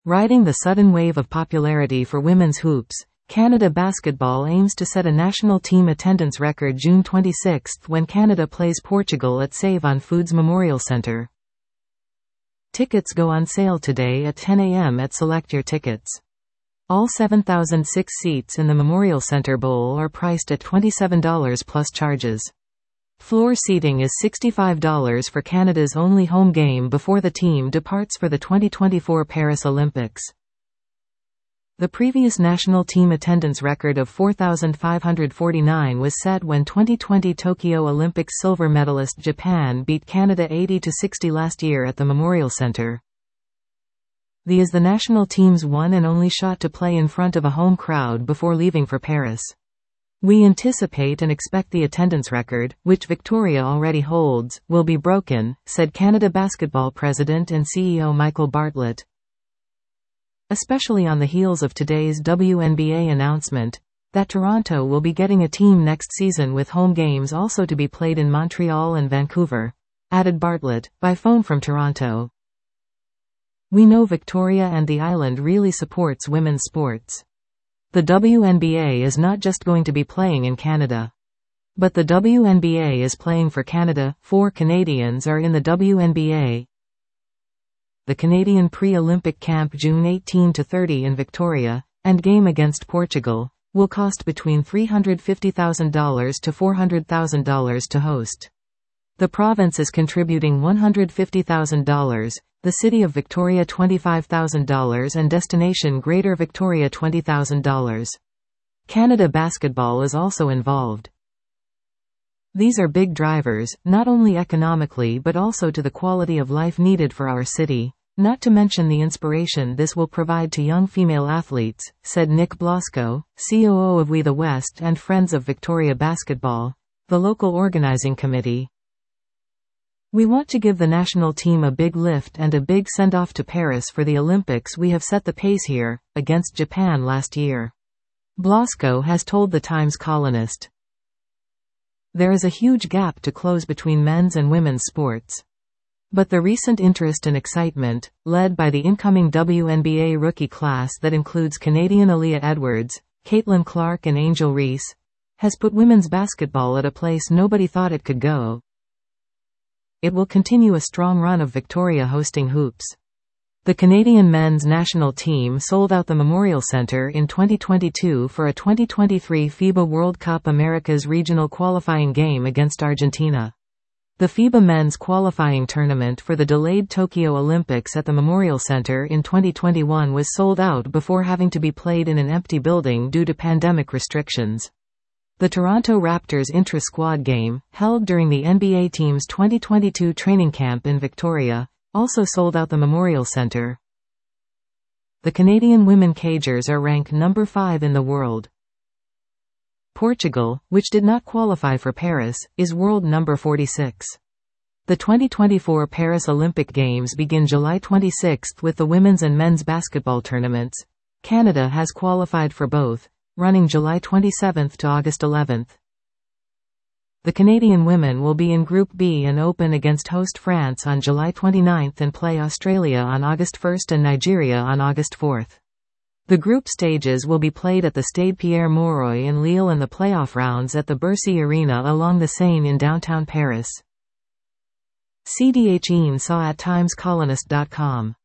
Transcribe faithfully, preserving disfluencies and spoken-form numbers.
Riding the sudden wave of popularity for women's hoops, Canada Basketball aims to set a national team attendance record June twenty-sixth when Canada plays Portugal at Save on Foods Memorial Centre. Tickets go on sale today at ten a m at Select Your Tickets. All seven thousand six seats in the Memorial Centre Bowl are priced at twenty-seven dollars plus charges. Floor seating is sixty-five dollars for Canada's only home game before the team departs for the twenty twenty-four Paris Olympics. The previous national team attendance record of four thousand five hundred forty-nine was set when twenty twenty Tokyo Olympics silver medalist Japan beat Canada eighty to sixty last year at the Memorial Centre. The is the national team's one and only shot to play in front of a home crowd before leaving for Paris. We anticipate and expect the attendance record, which Victoria already holds, will be broken, said Canada Basketball President and C E O Michael Bartlett. Especially on the heels of today's W N B A announcement that Toronto will be getting a team next season with home games also to be played in Montreal and Vancouver, added Bartlett, by phone from Toronto. We know Victoria and the island really supports women's sports. The W N B A is not just going to be playing in Canada. But the W N B A is playing for Canada. Four Canadians are in the W N B A. The Canadian pre-Olympic camp June eighteenth to thirtieth in Victoria, and game against Portugal, will cost between three hundred fifty thousand dollars to four hundred thousand dollars to host. The province is contributing one hundred fifty thousand dollars, the City of Victoria twenty-five thousand dollars and Destination Greater Victoria twenty thousand dollars. Canada Basketball is also involved. These are big drivers, not only economically but also to the quality of life needed for our city, not to mention the inspiration this will provide to young female athletes, said Nick Blasco, C O O of We the West and Friends of Victoria Basketball, the local organizing committee. We want to give the national team a big lift and a big send-off to Paris for the Olympics. We have set the pace here, against Japan last year. Blasco has told the Times columnist. There is a huge gap to close between men's and women's sports. But the recent interest and excitement, led by the incoming W N B A rookie class that includes Canadian Aaliyah Edwards, Caitlin Clark and Angel Reese, has put women's basketball at a place nobody thought it could go. It will continue a strong run of Victoria hosting hoops. The Canadian men's national team sold out the Memorial Centre in twenty twenty-two for a twenty twenty-three FIBA World Cup Americas regional qualifying game against Argentina. The FIBA men's qualifying tournament for the delayed Tokyo Olympics at the Memorial Centre in twenty twenty-one was sold out before having to be played in an empty building due to pandemic restrictions. The Toronto Raptors intra-squad game, held during the N B A team's twenty twenty-two training camp in Victoria, also sold out the Memorial Centre. The Canadian women cagers are ranked number five in the world. Portugal, which did not qualify for Paris, is world number forty-six. The twenty twenty-four Paris Olympic Games begin July twenty-sixth with the women's and men's basketball tournaments. Canada has qualified for both, running July twenty-seventh to August eleventh. The Canadian women will be in Group B and open against host France on July twenty-ninth and play Australia on August first and Nigeria on August fourth. The group stages will be played at the Stade Pierre-Mauroy in Lille and the playoff rounds at the Bercy Arena along the Seine in downtown Paris. C D H E N saw at times colonist dot com.